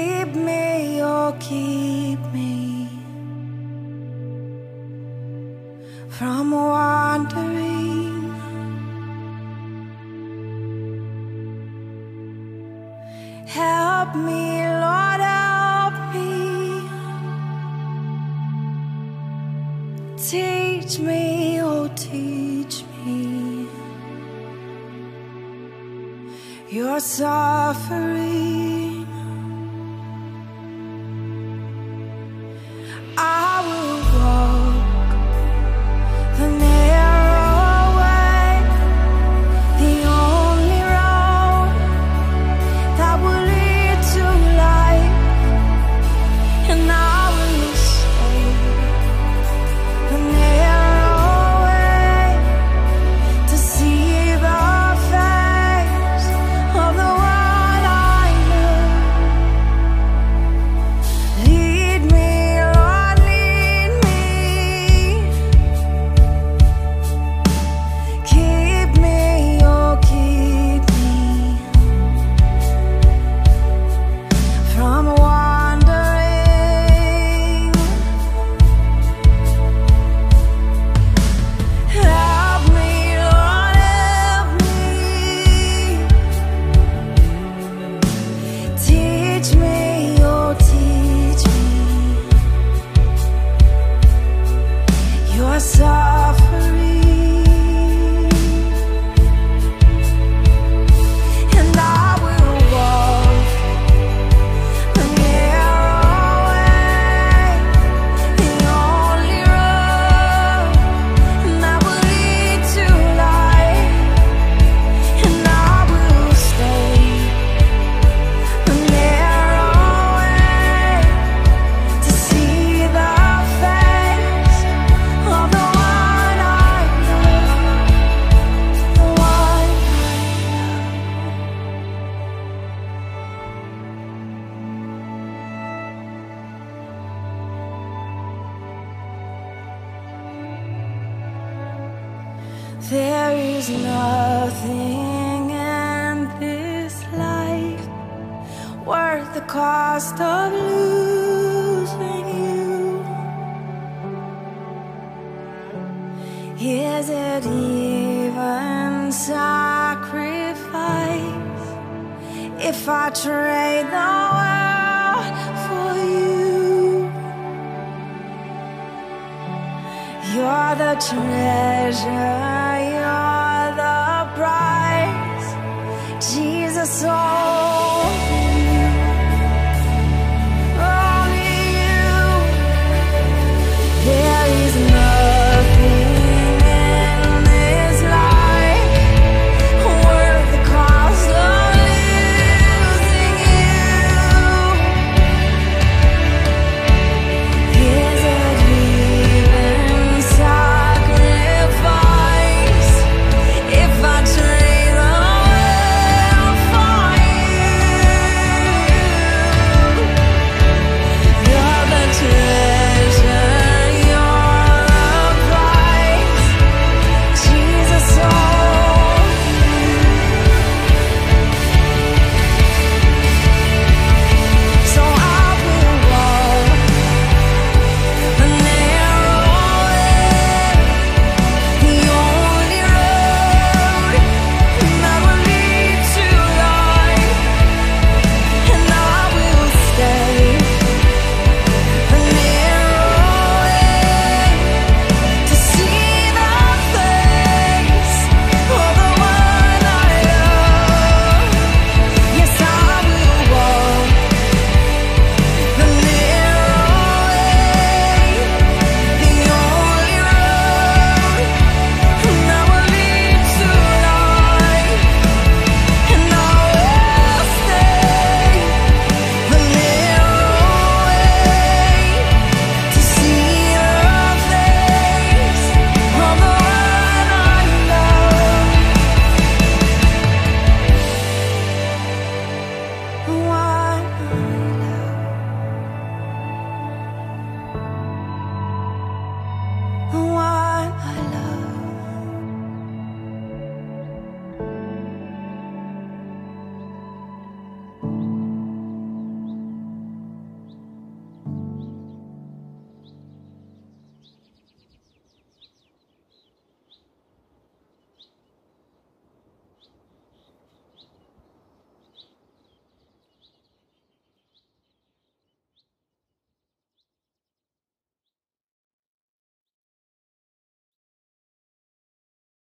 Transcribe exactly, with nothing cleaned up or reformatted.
Keep me, oh keep me from wandering. Help me, Lord, help me. Teach me, oh teach me your suffering. I will walk the narrow way, the only road that will lead to life, and I will stay the narrow way to see the face of the one I know. Lead me, Lord, lead me. Keep me, oh keep me from wandering. Help me, Lord, help me. Teach me, oh teach me your suffering. And I will walk the narrow way, the only road that will lead to life, and I will stay the narrow way to see the face of the one I know, the one I know. There is nothing in this life worth the cost of losing you. Is it even sacrifice if I trade the world for you? You're the treasure, you're the prize, Jesus. Oh,